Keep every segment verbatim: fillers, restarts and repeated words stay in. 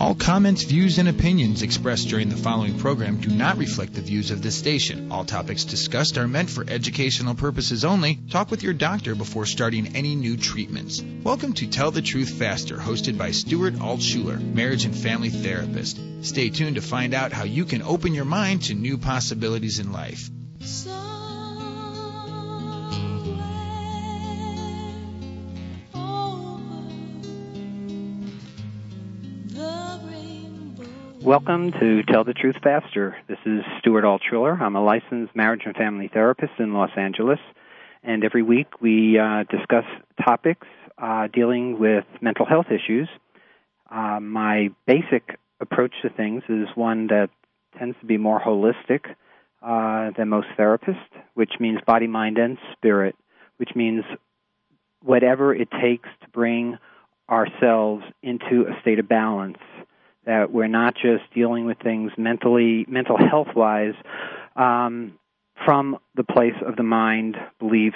All comments, views, and opinions expressed during the following program do not reflect the views of this station. All topics discussed are meant for educational purposes only. Talk with your doctor before starting any new treatments. Welcome to Tell the Truth Faster, hosted by Stuart Altshuler, marriage and family therapist. Stay tuned to find out how you can open your mind to new possibilities in life. Welcome to Tell the Truth Faster. This is Stuart Altshuler. I'm a licensed marriage and family therapist in Los Angeles, and every week we uh, discuss topics uh, dealing with mental health issues. Uh, my basic approach to things is one that tends to be more holistic uh, than most therapists, which means body, mind, and spirit, which means whatever it takes to bring ourselves into a state of balance, that we're not just dealing with things mentally, mental health-wise, um, from the place of the mind, beliefs,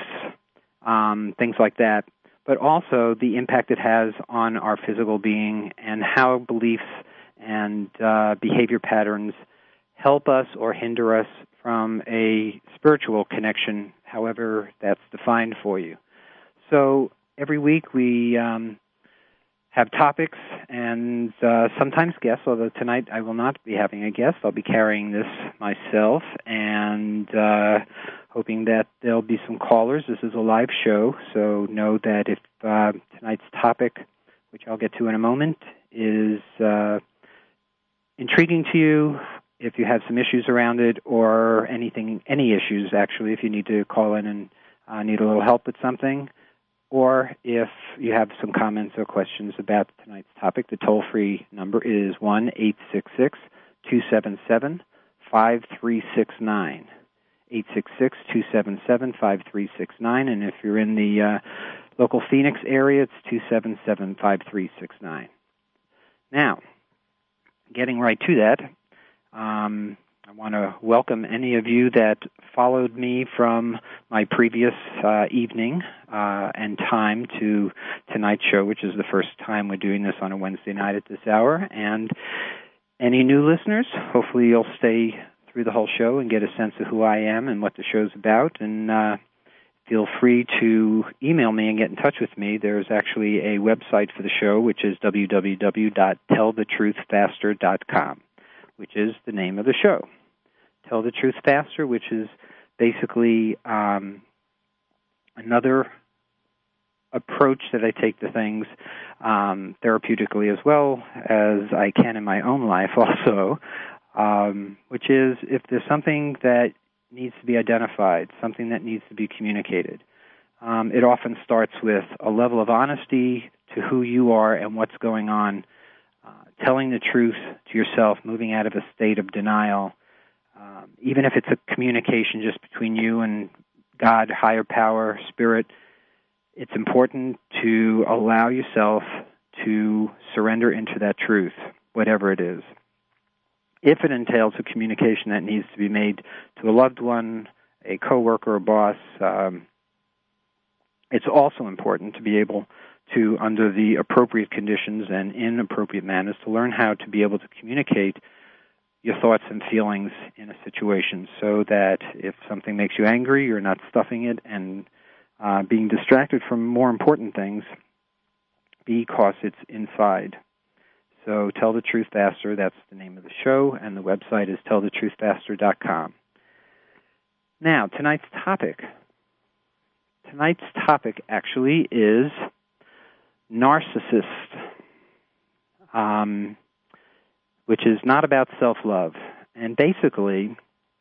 um, things like that, but also the impact it has on our physical being and how beliefs and uh, behavior patterns help us or hinder us from a spiritual connection, however that's defined for you. So every week we Um, have topics and uh, sometimes guests, although tonight I will not be having a guest. I'll be carrying this myself and uh, hoping that there'll be some callers. This is a live show, so know that if uh, tonight's topic, which I'll get to in a moment, is uh, intriguing to you, if you have some issues around it or anything, any issues actually, if you need to call in and uh, need a little help with something, or if you have some comments or questions about tonight's topic, the toll-free number is one eight six six, two seven seven, five three six nine, eight six six, two seven seven, five three six nine, and if you're in the uh, local Phoenix area, it's two seven seven, five three six nine. Now, getting right to that, um, I want to welcome any of you that followed me from my previous uh, evening uh, and time to tonight's show, which is the first time we're doing this on a Wednesday night at this hour. And any new listeners, hopefully you'll stay through the whole show and get a sense of who I am and what the show's about. And uh, feel free to email me and get in touch with me. There's actually a website for the show, which is w w w dot tell the truth faster dot com, which is the name of the show. Tell the Truth Faster, which is basically um, another approach that I take to things um, therapeutically as well as I can in my own life also, um, which is if there's something that needs to be identified, something that needs to be communicated, um, it often starts with a level of honesty to who you are and what's going on, uh, telling the truth to yourself, moving out of a state of denial. Um, even if it's a communication just between you and God, higher power, spirit, it's important to allow yourself to surrender into that truth, whatever it is. If it entails a communication that needs to be made to a loved one, a coworker, a boss, um, it's also important to be able to, under the appropriate conditions and in appropriate manners, to learn how to be able to communicate your thoughts and feelings in a situation so that if something makes you angry, you're not stuffing it and uh, being distracted from more important things because it's inside. So Tell the Truth Faster, that's the name of the show, and the website is tell the truth faster dot com. Now, tonight's topic. Tonight's topic actually is narcissist. Um... which is not about self-love. And basically,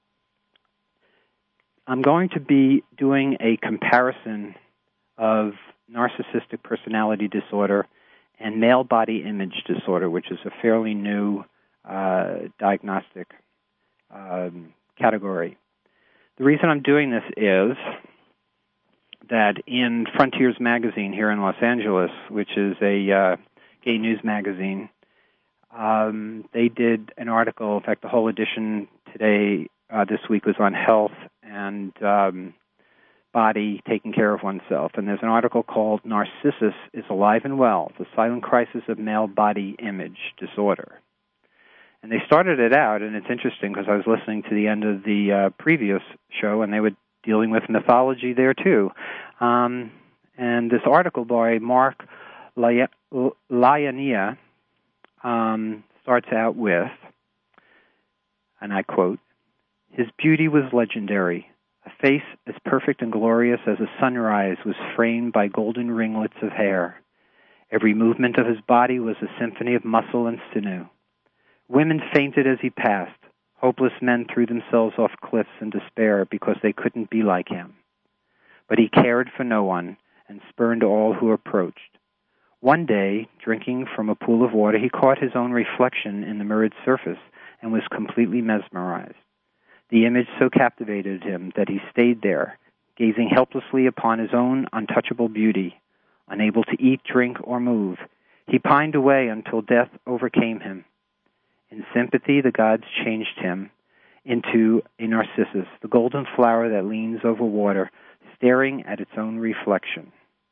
I'm going to be doing a comparison of narcissistic personality disorder and male body image disorder, which is a fairly new uh, diagnostic um, category. The reason I'm doing this is that in Frontiers Magazine here in Los Angeles, which is a uh, gay news magazine, Um, they did an article, in fact, the whole edition today, uh, this week, was on health, and um, body taking care of oneself. And there's an article called Narcissus is Alive and Well, The Silent Crisis of Male Body Image Disorder. And they started it out, and it's interesting because I was listening to the end of the uh, previous show, and they were dealing with mythology there too. Um, and this article by Mark Laiania um, starts out with, and I quote, "His beauty was legendary. A face as perfect and glorious as a sunrise was framed by golden ringlets of hair. Every movement of his body was a symphony of muscle and sinew. Women fainted as he passed. Hopeless men threw themselves off cliffs in despair because they couldn't be like him. But he cared for no one and spurned all who approached. One day, drinking from a pool of water, he caught his own reflection in the mirrored surface and was completely mesmerized. The image so captivated him that he stayed there, gazing helplessly upon his own untouchable beauty. Unable to eat, drink, or move, he pined away until death overcame him. In sympathy, the gods changed him into a narcissus, the golden flower that leans over water, staring at its own reflection."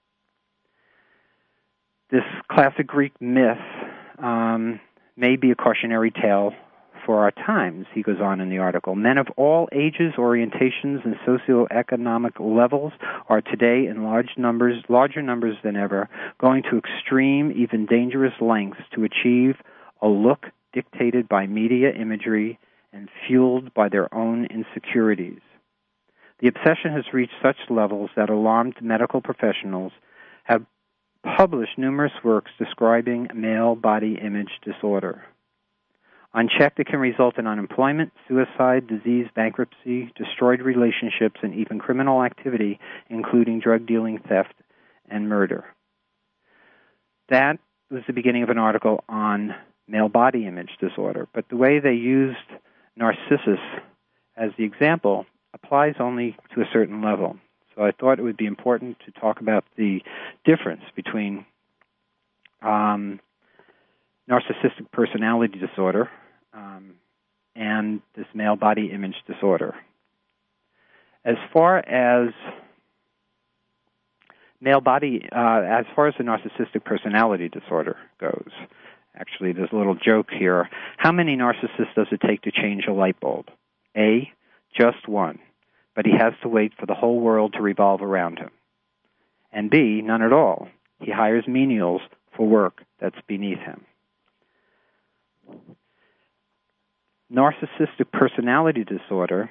This classic Greek myth um, may be a cautionary tale for our times, he goes on in the article. Men of all ages, orientations, and socioeconomic levels are today in large numbers, larger numbers than ever, going to extreme, even dangerous lengths to achieve a look dictated by media imagery and fueled by their own insecurities. The obsession has reached such levels that alarmed medical professionals have published numerous works describing male body image disorder. Unchecked, it can result in unemployment, suicide, disease, bankruptcy, destroyed relationships, and even criminal activity, including drug dealing, theft, and murder. That was the beginning of an article on male body image disorder, but the way they used Narcissus as the example applies only to a certain level. So I thought it would be important to talk about the difference between um, narcissistic personality disorder um, and this male body image disorder. As far as male body, uh, as far as the narcissistic personality disorder goes, actually, there's a little joke here. How many narcissists does it take to change a light bulb? A, just one, but he has to wait for the whole world to revolve around him. And B, none at all. He hires menials for work that's beneath him. Narcissistic personality disorder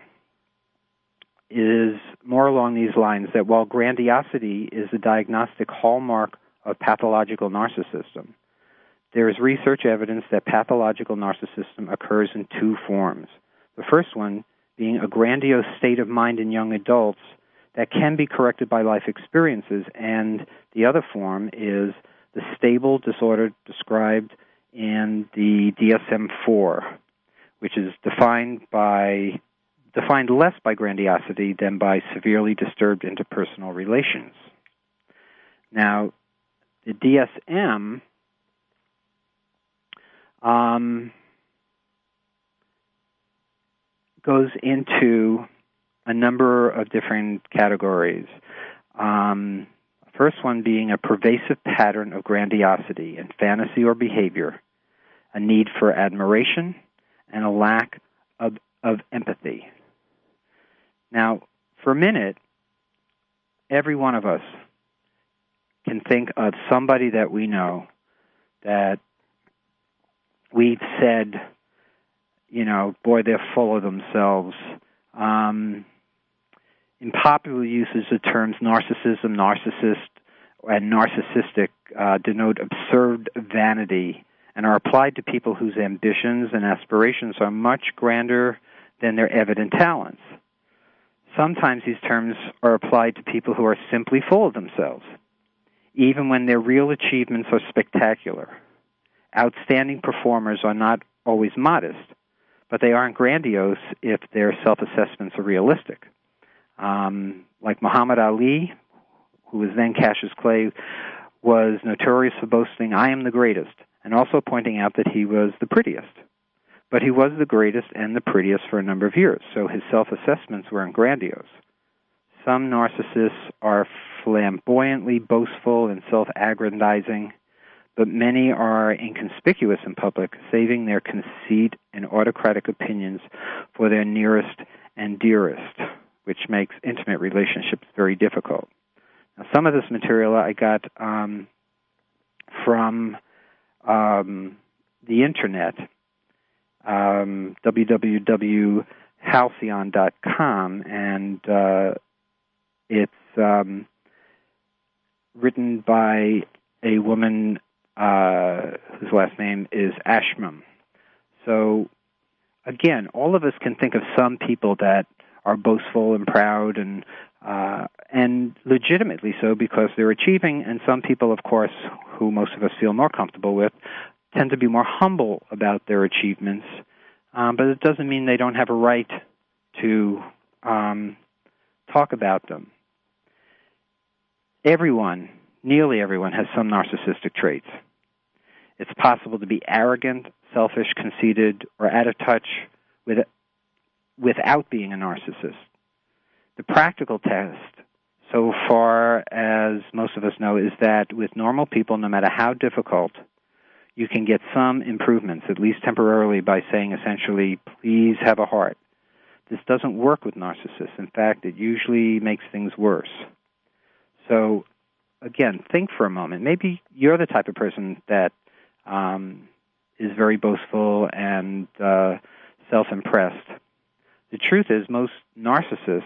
is more along these lines, that while grandiosity is the diagnostic hallmark of pathological narcissism, there is research evidence that pathological narcissism occurs in two forms. The first one being a grandiose state of mind in young adults that can be corrected by life experiences, and the other form is the stable disorder described in the D S M four, which is defined by defined less by grandiosity than by severely disturbed interpersonal relations. Now, the D S M um, goes into a number of different categories. Um, first one being a pervasive pattern of grandiosity in fantasy or behavior, a need for admiration, and a lack of, of empathy. Now, for a minute, every one of us can think of somebody that we know that we've said, you know, boy, they're full of themselves. Um, in popular usage, the terms narcissism, narcissist, and narcissistic uh, denote absurd vanity and are applied to people whose ambitions and aspirations are much grander than their evident talents. Sometimes these terms are applied to people who are simply full of themselves, even when their real achievements are spectacular. Outstanding performers are not always modest, but they aren't grandiose if their self-assessments are realistic. Um, like Muhammad Ali, who was then Cassius Clay, was notorious for boasting, "I am the greatest," and also pointing out that he was the prettiest. But he was the greatest and the prettiest for a number of years, so his self-assessments weren't grandiose. Some narcissists are flamboyantly boastful and self-aggrandizing, but many are inconspicuous in public, saving their conceit and autocratic opinions for their nearest and dearest, which makes intimate relationships very difficult. Now, some of this material I got um, from um, the Internet, um, w w w dot halcyon dot com, and uh, it's um, written by a woman uh, whose last name is Ashman. So, again, all of us can think of some people that are boastful and proud and uh, and legitimately so because they're achieving, and some people, of course, who most of us feel more comfortable with, tend to be more humble about their achievements, um, but it doesn't mean they don't have a right to um, talk about them. Everyone, nearly everyone, has some narcissistic traits. It's possible to be arrogant, selfish, conceited, or out of touch with, without being a narcissist. The practical test, so far as most of us know, is that with normal people, no matter how difficult, you can get some improvements, at least temporarily, by saying essentially, please have a heart. This doesn't work with narcissists. In fact, it usually makes things worse. So, again, think for a moment. Maybe you're the type of person that um, is very boastful and uh, self-impressed. The truth is most narcissists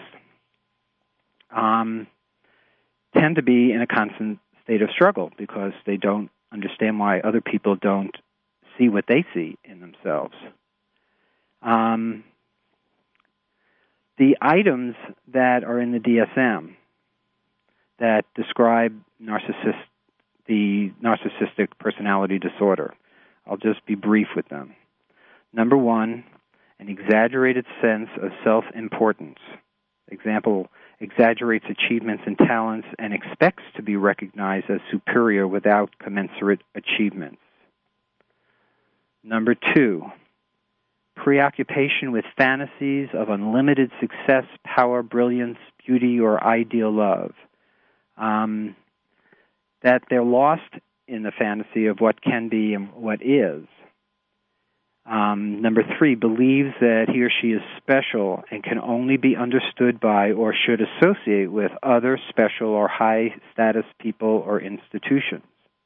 um, tend to be in a constant state of struggle because they don't understand why other people don't see what they see in themselves. Um, the items that are in the D S M that describe narcissist, the narcissistic personality disorder, I'll just be brief with them. Number one, an exaggerated sense of self-importance. Example, exaggerates achievements and talents and expects to be recognized as superior without commensurate achievements. Number two, preoccupation with fantasies of unlimited success, power, brilliance, beauty, or ideal love. Um, that they're lost in the fantasy of what can be and what is. Um, number three, believes that he or she is special and can only be understood by or should associate with other special or high-status people or institutions.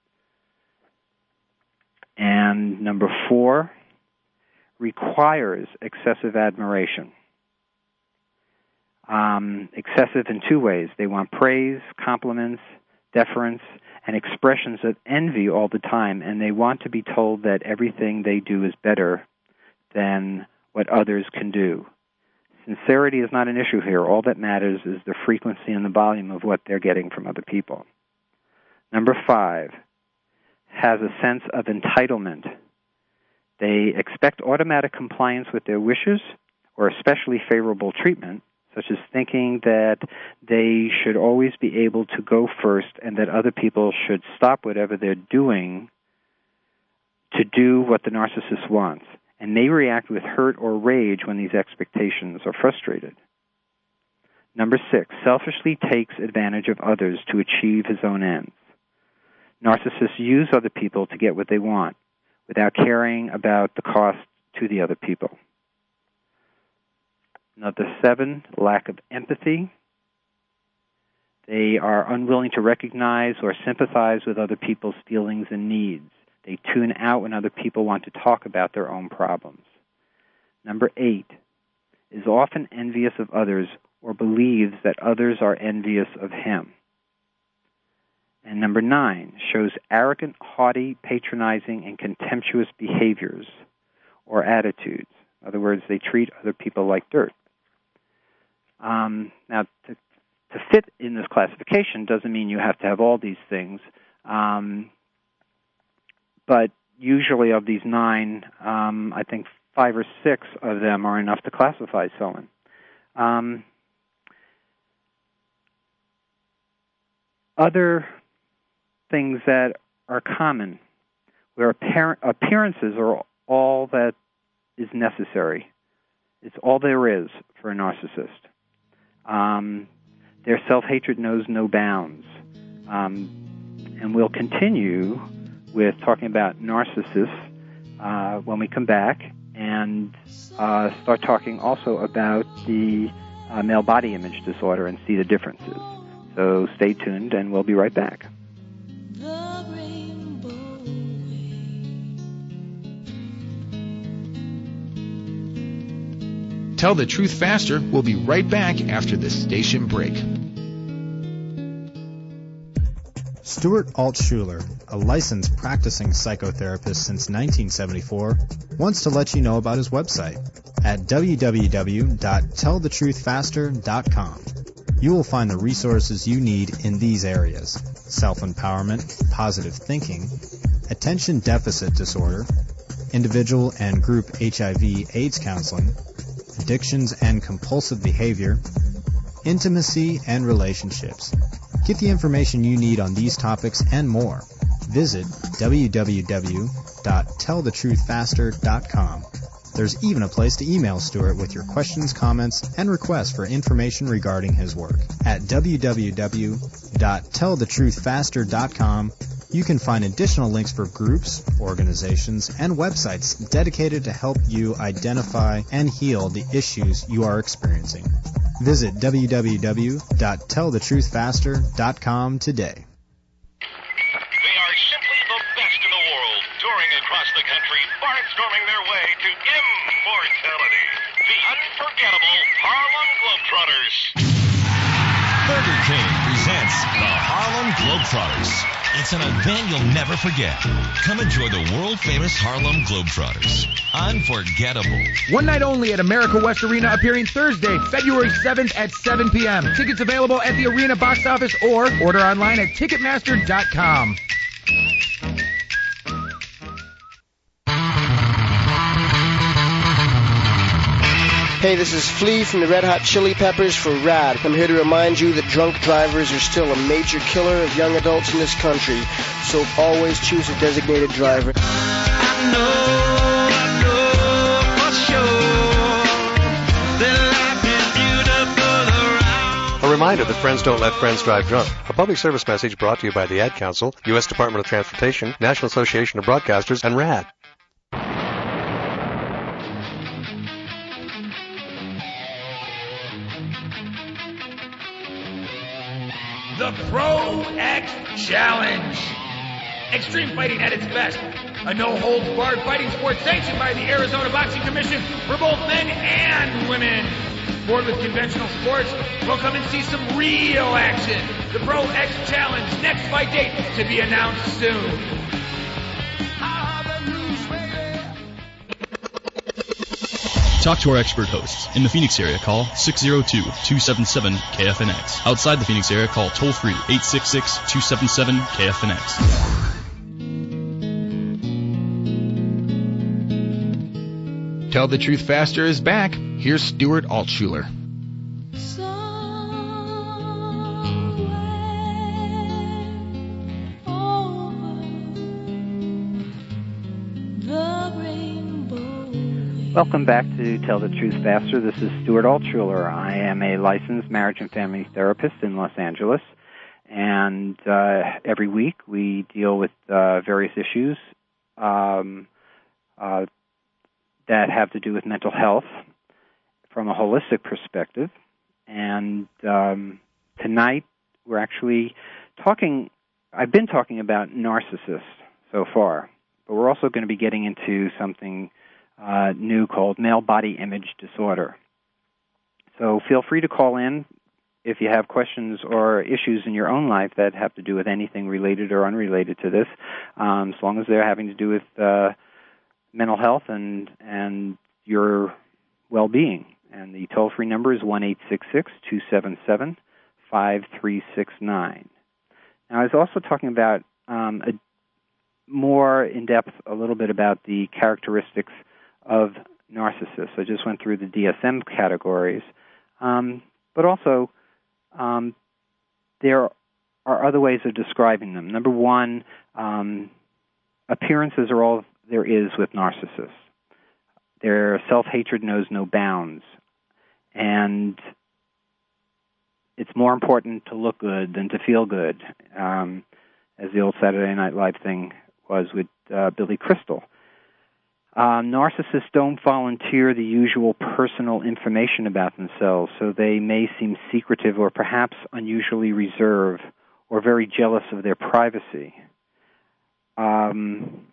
And number four, requires excessive admiration. Um, excessive in two ways. They want praise, compliments, deference, and expressions of envy all the time, and they want to be told that everything they do is better than what others can do. Sincerity is not an issue here. All that matters is the frequency and the volume of what they're getting from other people. Number five, has a sense of entitlement. They expect automatic compliance with their wishes or especially favorable treatment, such as thinking that they should always be able to go first and that other people should stop whatever they're doing to do what the narcissist wants, and may react with hurt or rage when these expectations are frustrated. Number six, selfishly takes advantage of others to achieve his own ends. Narcissists use other people to get what they want without caring about the cost to the other people. Number seven, lack of empathy. They are unwilling to recognize or sympathize with other people's feelings and needs. They tune out when other people want to talk about their own problems. Number eight, is often envious of others or believes that others are envious of him. And number nine, shows arrogant, haughty, patronizing, and contemptuous behaviors or attitudes. In other words, they treat other people like dirt. Um, now, to, to fit in this classification doesn't mean you have to have all these things, um, but usually of these nine, um, I think five or six of them are enough to classify someone. Um, other things that are common, where appear- appearances are all that is necessary. It's all there is for a narcissist. Um, their self-hatred knows no bounds. Um, and we'll continue with talking about narcissists uh, when we come back, and uh, start talking also about the uh, male body image disorder and see the differences. So stay tuned, and we'll be right back. Tell the Truth Faster. We'll be right back after this station break. Stuart Altshuler, a licensed practicing psychotherapist since nineteen seventy-four, wants to let you know about his website at w w w dot tell the truth faster dot com. You will find the resources you need in these areas: self-empowerment, positive thinking, attention deficit disorder, individual and group H I V AIDS counseling, addictions and compulsive behavior, intimacy and relationships. Get the information you need on these topics and more. Visit w w w dot tell the truth faster dot com. There's even a place to email Stuart with your questions, comments, and requests for information regarding his work. At w w w dot tell the truth faster dot com, you can find additional links for groups, organizations, and websites dedicated to help you identify and heal the issues you are experiencing. Visit w w w dot tell the truth faster dot com today. They are simply the best in the world, touring across the country, barnstorming their way to immortality. The unforgettable Harlem Globetrotters. Burger King presents the Harlem Globetrotters. It's an event you'll never forget. Come enjoy the world-famous Harlem Globetrotters. Unforgettable. One night only at America West Arena, appearing Thursday, February seventh at seven p.m. Tickets available at the arena box office or order online at ticketmaster dot com. Hey, this is Flea from the Red Hot Chili Peppers for RAD. I'm here to remind you that drunk drivers are still a major killer of young adults in this country, so always choose a designated driver. I know, I know for sure that life is beautiful around. A reminder that friends don't let friends drive drunk. A public service message brought to you by the Ad Council, U S Department of Transportation, National Association of Broadcasters, and RAD. The Pro X Challenge. Extreme fighting at its best. A no-holds-barred fighting sport sanctioned by the Arizona Boxing Commission for both men and women. Bored with conventional sports? Well, come and see some real action. The Pro X Challenge. Next fight date to be announced soon. Talk to our expert hosts. In the Phoenix area, call six oh two, two seven seven, K F N X. Outside the Phoenix area, call toll-free eight six six, two seven seven, K F N X. Tell the Truth Faster is back. Here's Stuart Altshuler. Welcome back to Tell the Truth Faster. This is Stuart Altshuler. I am a licensed marriage and family therapist in Los Angeles, and uh, every week we deal with uh, various issues um, uh, that have to do with mental health from a holistic perspective. And um, tonight we're actually talking, I've been talking about narcissists so far, but we're also going to be getting into something Uh, new called male body image disorder. So feel free to call in if you have questions or issues in your own life that have to do with anything related or unrelated to this, um, as long as they're having to do with uh, mental health and and your well-being. And the toll-free number is one eight six six, two seven seven, five three six nine. Now, I was also talking about um, a, more in depth a little bit about the characteristics of narcissists. I just went through the D S M categories, um, but also um, there are other ways of describing them. Number one, um, appearances are all there is with narcissists. Their self-hatred knows no bounds, and it's more important to look good than to feel good, um, as the old Saturday Night Live thing was with uh, Billy Crystal. Uh, narcissists don't volunteer the usual personal information about themselves, so they may seem secretive or perhaps unusually reserved or very jealous of their privacy. Um,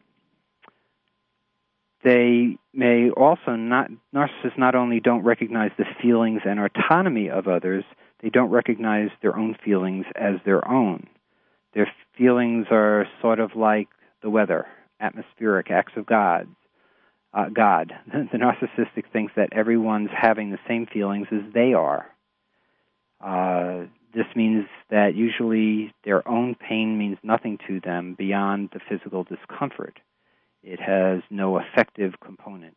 they may also not, narcissists not only don't recognize the feelings and autonomy of others, they don't recognize their own feelings as their own. Their feelings are sort of like the weather, atmospheric, acts of God. Uh, God. The narcissistic thinks that everyone's having the same feelings as they are. Uh, this means that usually their own pain means nothing to them beyond the physical discomfort. It has no affective component.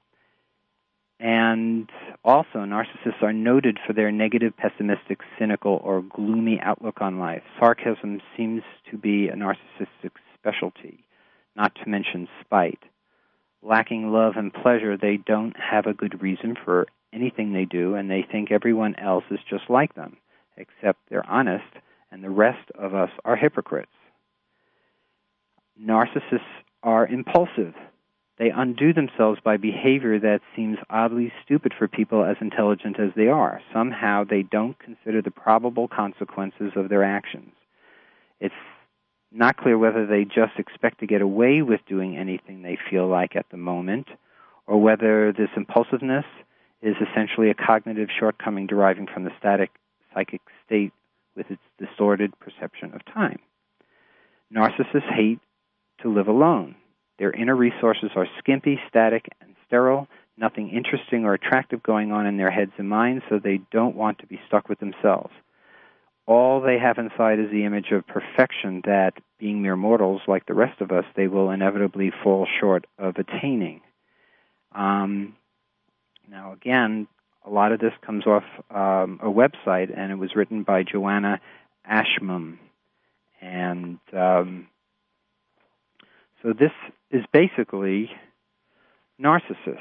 And also, narcissists are noted for their negative, pessimistic, cynical, or gloomy outlook on life. Sarcasm seems to be a narcissistic specialty, not to mention spite. Lacking love and pleasure, they don't have a good reason for anything they do, and they think everyone else is just like them, except they're honest, and the rest of us are hypocrites. Narcissists are impulsive. They undo themselves by behavior that seems oddly stupid for people as intelligent as they are. Somehow they don't consider the probable consequences of their actions. It's not clear whether they just expect to get away with doing anything they feel like at the moment, or whether this impulsiveness is essentially a cognitive shortcoming deriving from the static psychic state with its distorted perception of time. Narcissists hate to live alone. Their inner resources are skimpy, static, and sterile, nothing interesting or attractive going on in their heads and minds, so they don't want to be stuck with themselves. All they have inside is the image of perfection that, being mere mortals like the rest of us, they will inevitably fall short of attaining. Um, now, again, a lot of this comes off um, a website, and it was written by Joanna Ashmum. And um, so this is basically narcissists.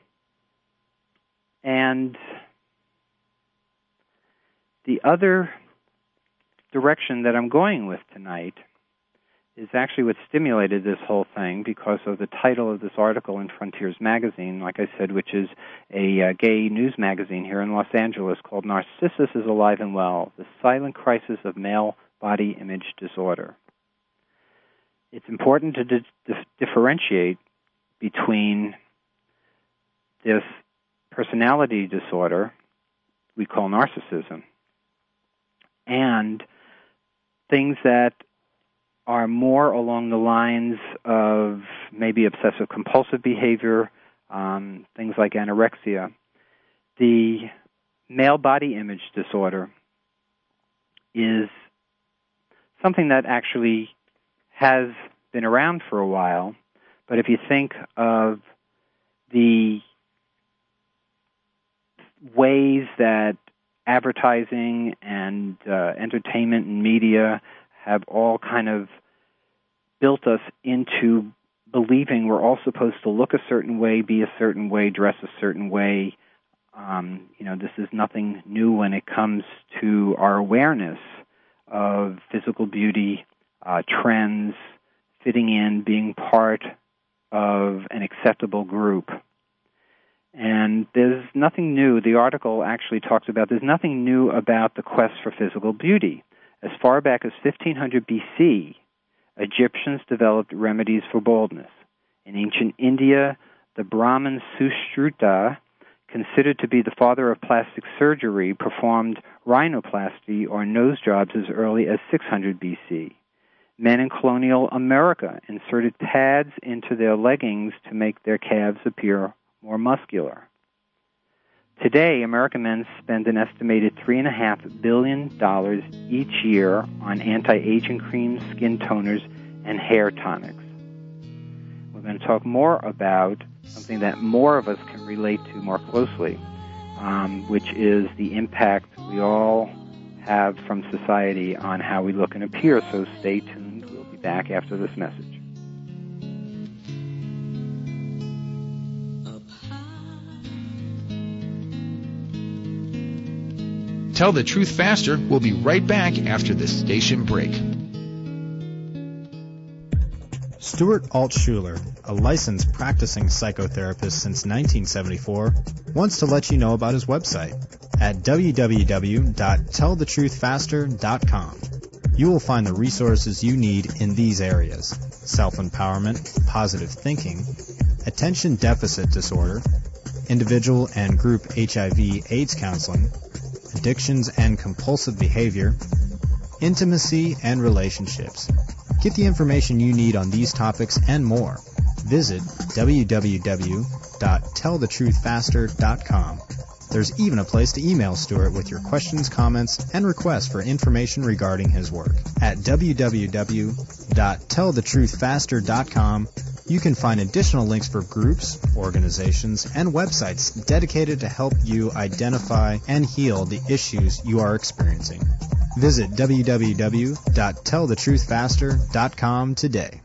And the other direction that I'm going with tonight is actually what stimulated this whole thing because of the title of this article in Frontiers Magazine, like I said, which is a uh, gay news magazine here in Los Angeles called Narcissus is Alive and Well, The Silent Crisis of Male Body Image Disorder. It's important to di- dif- differentiate between this personality disorder we call narcissism and things that are more along the lines of maybe obsessive-compulsive behavior, um, things like anorexia. The male body image disorder is something that actually has been around for a while, but if you think of the ways that advertising and uh, entertainment and media have all kind of built us into believing we're all supposed to look a certain way, be a certain way, dress a certain way. Um, you know, this is nothing new when it comes to our awareness of physical beauty, uh, trends, fitting in, being part of an acceptable group. And there's nothing new. The article actually talks about there's nothing new about the quest for physical beauty. As far back as fifteen hundred B C, Egyptians developed remedies for baldness. In ancient India, the Brahmin Sushruta, considered to be the father of plastic surgery, performed rhinoplasty or nose jobs as early as six hundred B C. Men in colonial America inserted pads into their leggings to make their calves appear more muscular. Today, American men spend an estimated three point five billion dollars each year on anti-aging creams, skin toners, and hair tonics. We're going to talk more about something that more of us can relate to more closely, um, which is the impact we all have from society on how we look and appear. So stay tuned. We'll be back after this message. Tell the Truth Faster. We'll be right back after this station break. Stuart Altshuler, a licensed practicing psychotherapist since nineteen seventy-four, wants to let you know about his website at w w w dot tell the truth faster dot com. You will find the resources you need in these areas: self-empowerment, positive thinking, attention deficit disorder, individual and group H I V AIDS counseling, addictions and compulsive behavior, intimacy and relationships. Get the information you need on these topics and more. Visit w w w dot tell the truth faster dot com. There's even a place to email Stuart with your questions, comments, and requests for information regarding his work. At w w w dot tell the truth faster dot com, you can find additional links for groups, organizations, and websites dedicated to help you identify and heal the issues you are experiencing. Visit w w w dot tell the truth faster dot com today.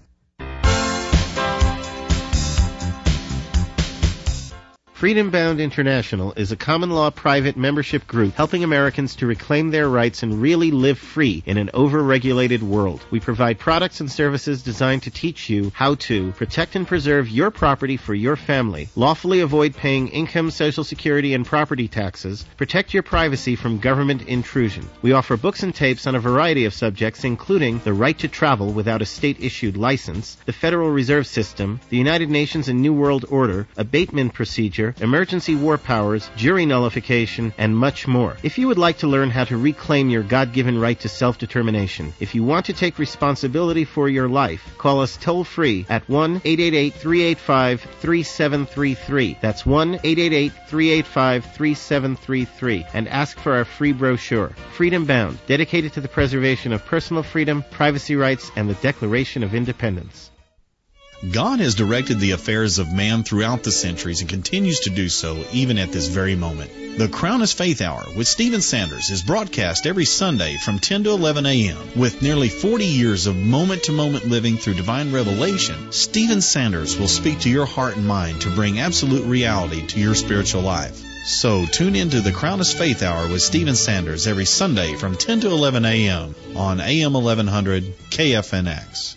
Freedom Bound International is a common-law private membership group helping Americans to reclaim their rights and really live free in an over-regulated world. We provide products and services designed to teach you how to protect and preserve your property for your family, lawfully avoid paying income, Social Security, and property taxes, protect your privacy from government intrusion. We offer books and tapes on a variety of subjects, including the right to travel without a state-issued license, the Federal Reserve System, the United Nations and New World Order, abatement procedure, emergency war powers, jury nullification, and much more. If you would like to learn how to reclaim your God-given right to self-determination, if you want to take responsibility for your life, call us toll-free at one eight eight eight, three eight five, three seven three three. That's one eight eight eight, three eight five, three seven three three, and ask for our free brochure. Freedom Bound, dedicated to the preservation of personal freedom, privacy rights, and the Declaration of Independence. God has directed the affairs of man throughout the centuries and continues to do so even at this very moment. The Crown is Faith Hour with Stephen Sanders is broadcast every Sunday from ten to eleven a.m. With nearly forty years of moment-to-moment living through divine revelation, Stephen Sanders will speak to your heart and mind to bring absolute reality to your spiritual life. So tune in to the Crown is Faith Hour with Stephen Sanders every Sunday from ten to eleven a.m. on A M eleven hundred K F N X.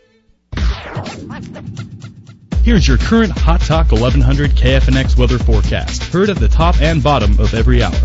Here's your current Hot Talk eleven hundred K F N X weather forecast, heard at the top and bottom of every hour.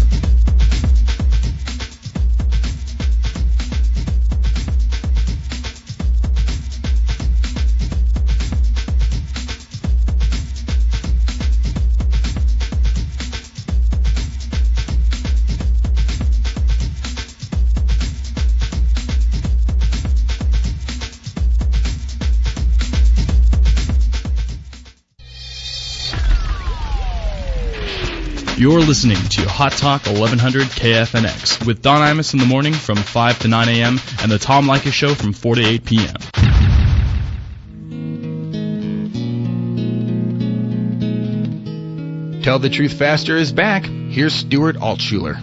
You're listening to Hot Talk eleven hundred K F N X with Don Imus in the morning from five to nine a.m. and the Tom Leykis Show from four to eight p.m. Tell the Truth Faster is back. Here's Stuart Altshuler.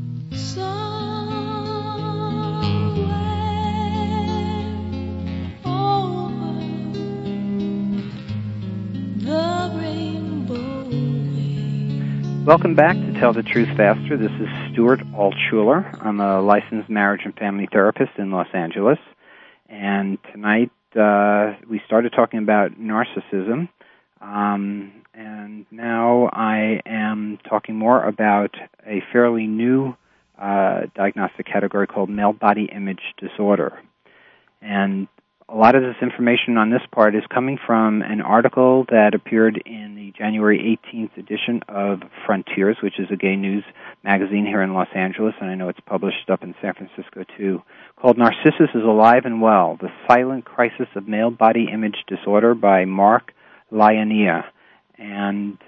Welcome back to Tell the Truth Faster. This is Stuart Altshuler. I'm a licensed marriage and family therapist in Los Angeles. And tonight uh, we started talking about narcissism. Um, and now I am talking more about a fairly new uh, diagnostic category called male body image disorder. And a lot of this information on this part is coming from an article that appeared in the January eighteenth edition of Frontiers, which is a gay news magazine here in Los Angeles, and I know it's published up in San Francisco too, called Narcissus is Alive and Well, The Silent Crisis of Male Body Image Disorder by Mark Laiania. And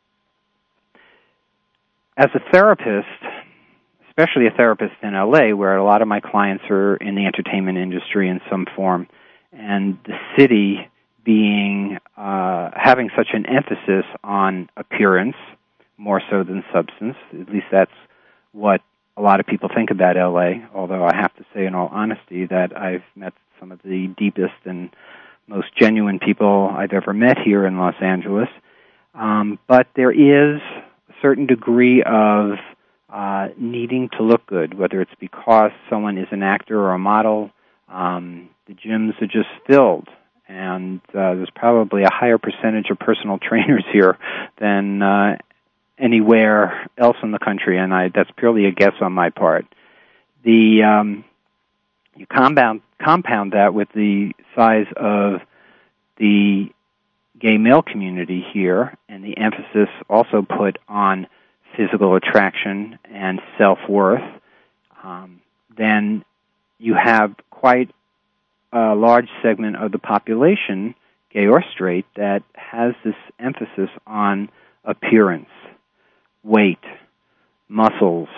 as a therapist, especially a therapist in L A, where a lot of my clients are in the entertainment industry in some form, and the city being uh, having such an emphasis on appearance more so than substance, at least that's what a lot of people think about L A, although I have to say in all honesty that I've met some of the deepest and most genuine people I've ever met here in Los Angeles. Um, but there is a certain degree of uh, needing to look good, whether it's because someone is an actor or a model. Um, the gyms are just filled, and uh, there's probably a higher percentage of personal trainers here than uh, anywhere else in the country, and I, that's purely a guess on my part. The um, you compound compound that with the size of the gay male community here, and the emphasis also put on physical attraction and self-worth, um, then you have quite a large segment of the population, gay or straight, that has this emphasis on appearance, weight, muscles,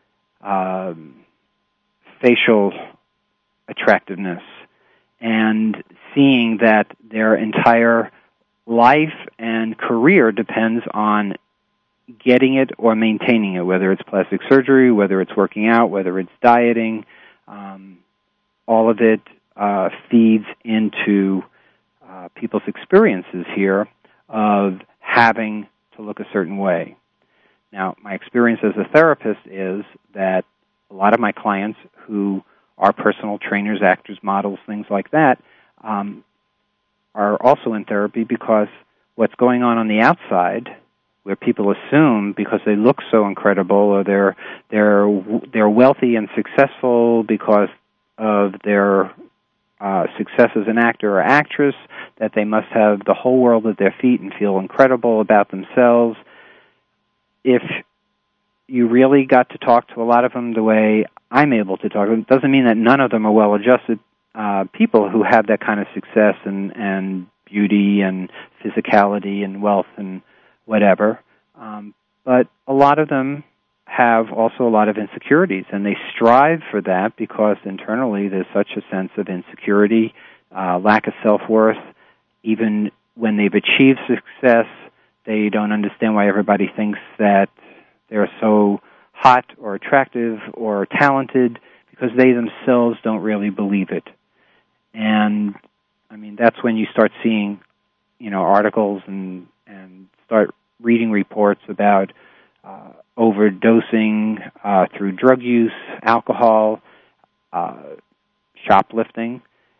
um, facial attractiveness, and seeing that their entire life and career depends on getting it or maintaining it, whether it's plastic surgery, whether it's working out, whether it's dieting. Um, all of it uh, feeds into uh, people's experiences here of having to look a certain way. Now, my experience as a therapist is that a lot of my clients who are personal trainers, actors, models, things like that, um, are also in therapy because what's going on on the outside, where people assume because they look so incredible or they're they're they're wealthy and successful because of their uh, success as an actor or actress, that they must have the whole world at their feet and feel incredible about themselves. If you really got to talk to a lot of them the way I'm able to talk to them, it doesn't mean that none of them are well-adjusted uh, people who have that kind of success and, and beauty and physicality and wealth and whatever. Um, but a lot of them have also a lot of insecurities, and they strive for that because internally there's such a sense of insecurity, uh, lack of self-worth. Even when they've achieved success, they don't understand why everybody thinks that they're so hot or attractive or talented, because they themselves don't really believe it. And, I mean, that's when you start seeing, you know, articles and, and start reading reports about uh, overdosing uh, through drug use, alcohol, uh, shoplifting,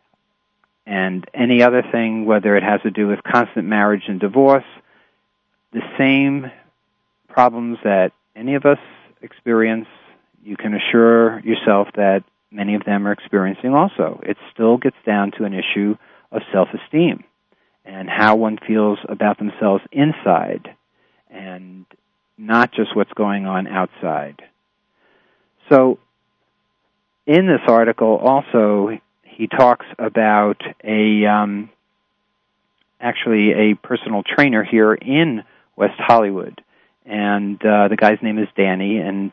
and any other thing, whether it has to do with constant marriage and divorce. The same problems that any of us experience, you can assure yourself that many of them are experiencing also. It still gets down to an issue of self-esteem and how one feels about themselves inside and not just what's going on outside. So in this article also, he talks about a um, actually a personal trainer here in West Hollywood, and uh, the guy's name is Danny, and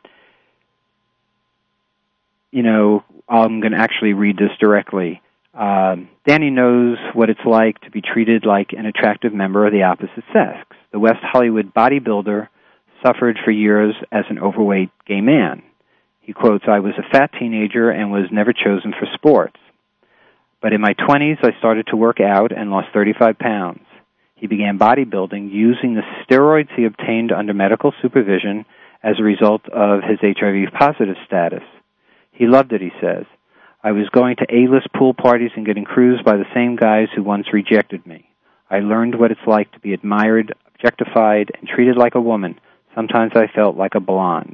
you know, I'm going to actually read this directly. Um, Danny knows what it's like to be treated like an attractive member of the opposite sex. The West Hollywood bodybuilder suffered for years as an overweight gay man. He quotes, "I was a fat teenager and was never chosen for sports. But in my twenties, I started to work out and lost thirty-five pounds. He began bodybuilding using the steroids he obtained under medical supervision as a result of his H I V-positive status. He loved it," he says. "I was going to A-list pool parties and getting cruised by the same guys who once rejected me. I learned what it's like to be admired, objectified, and treated like a woman. Sometimes I felt like a blonde."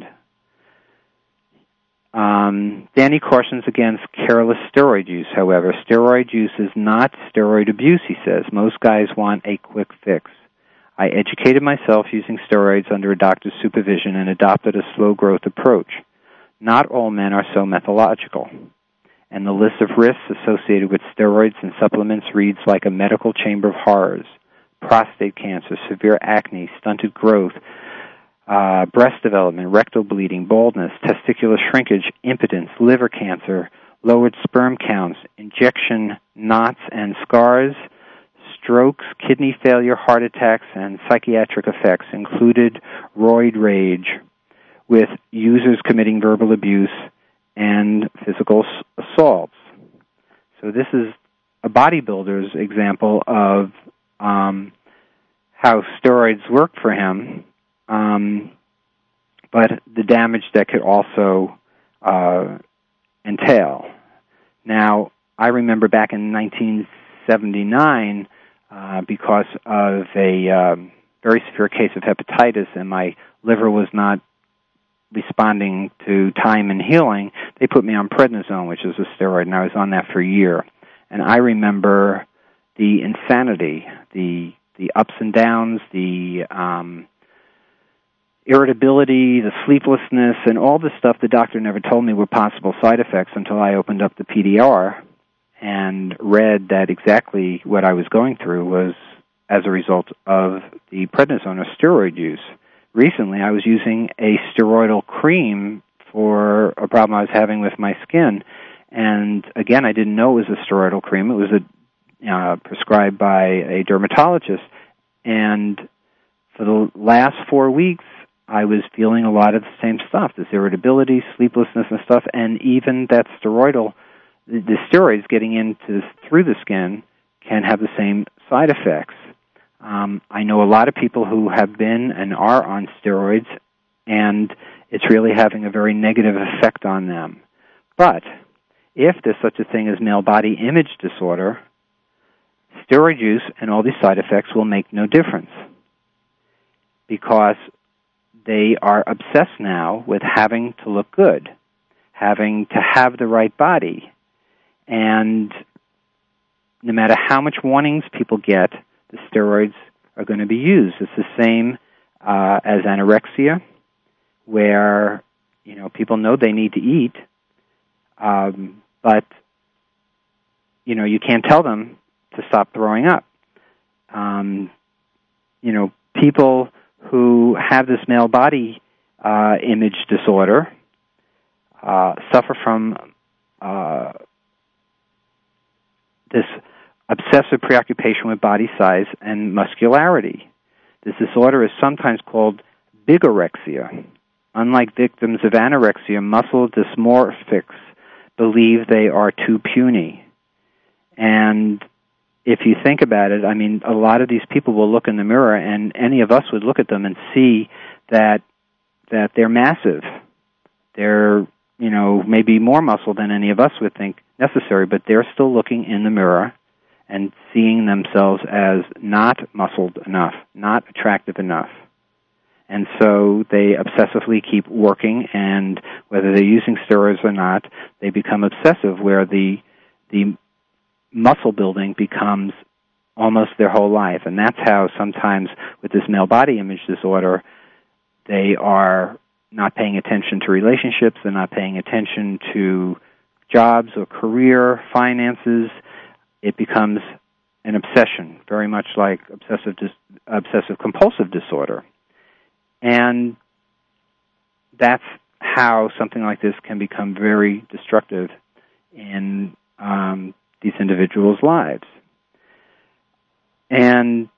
Um, Danny cautions against careless steroid use, however. Steroid use is not steroid abuse, he says. Most guys want a quick fix. "I educated myself using steroids under a doctor's supervision and adopted a slow-growth approach. Not all men are so methodological. And the list of risks associated with steroids and supplements reads like a medical chamber of horrors. Prostate cancer, severe acne, stunted growth, uh, breast development, rectal bleeding, baldness, testicular shrinkage, impotence, liver cancer, lowered sperm counts, injection knots and scars, strokes, kidney failure, heart attacks, and psychiatric effects, included roid rage, with users committing verbal abuse and physical assaults." So this is a bodybuilder's example of um, how steroids worked for him. Um, but the damage that could also uh, entail. Now, I remember back in nineteen seventy-nine, uh, because of a um, very severe case of hepatitis, and my liver was not responding to time and healing, they put me on prednisone, which is a steroid, and I was on that for a year. And I remember the insanity, the the ups and downs, the um, irritability, the sleeplessness, and all the stuff the doctor never told me were possible side effects until I opened up the P D R and read that exactly what I was going through was as a result of the prednisone or steroid use. Recently, I was using a steroidal cream for a problem I was having with my skin, and again, I didn't know it was a steroidal cream. It was a, uh, prescribed by a dermatologist, and for the last four weeks, I was feeling a lot of the same stuff, this irritability, sleeplessness and stuff, and even that steroidal, the, the steroids getting into through the skin can have the same side effects. Um, I know a lot of people who have been and are on steroids, and it's really having a very negative effect on them. But if there's such a thing as male body image disorder, steroid use and all these side effects will make no difference, because they are obsessed now with having to look good, having to have the right body. And no matter how much warnings people get, the steroids are going to be used. It's the same uh, as anorexia, where, you know, people know they need to eat, um, but, you know, you can't tell them to stop throwing up. Um, you know, people who have this male body uh, image disorder uh, suffer from uh, this obsessive preoccupation with body size and muscularity. This disorder is sometimes called bigorexia. Unlike victims of anorexia, muscle dysmorphics believe they are too puny. And if you think about it, I mean, a lot of these people will look in the mirror, and any of us would look at them and see that that they're massive. They're, you know, maybe more muscle than any of us would think necessary, but they're still looking in the mirror and seeing themselves as not muscled enough, not attractive enough. And so they obsessively keep working, and whether they're using steroids or not, they become obsessive, where the the muscle building becomes almost their whole life. And that's how sometimes with this male body image disorder, they are not paying attention to relationships, they're not paying attention to jobs or career, finances. It becomes an obsession, very much like obsessive dis- obsessive compulsive disorder. And that's how something like this can become very destructive in um, these individuals' lives. And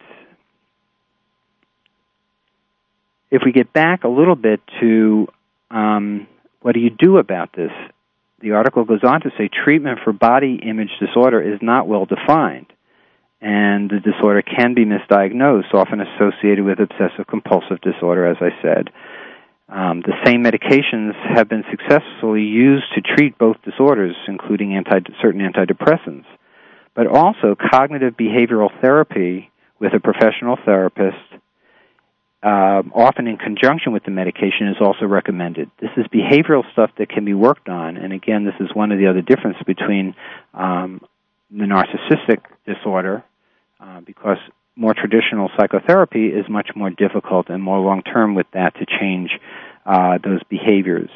if we get back a little bit to um, what do you do about this, the article goes on to say treatment for body image disorder is not well defined, and the disorder can be misdiagnosed, often associated with obsessive-compulsive disorder, as I said. Um, the same medications have been successfully used to treat both disorders, including anti- certain antidepressants, but also cognitive behavioral therapy with a professional therapist, uh, often in conjunction with the medication, is also recommended. This is behavioral stuff that can be worked on, and again, this is one of the other differences between um, the narcissistic disorder, uh, because more traditional psychotherapy is much more difficult and more long-term with that to change uh, those behaviors.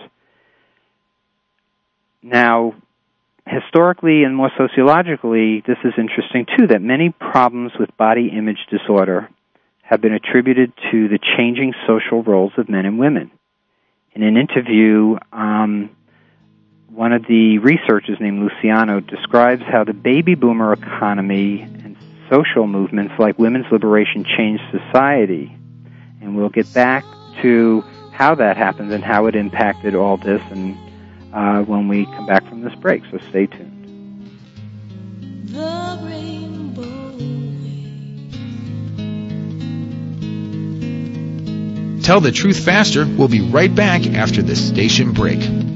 Now, historically and more sociologically, this is interesting too, that many problems with body image disorder have been attributed to the changing social roles of men and women. In an interview, um, one of the researchers named Luciano describes how the baby boomer economy and social movements like women's liberation changed society. And we'll get back to how that happened and how it impacted all this and uh, when we come back from this break, so stay tuned. The rainbow Tell the Truth Faster. We'll be right back after the station break.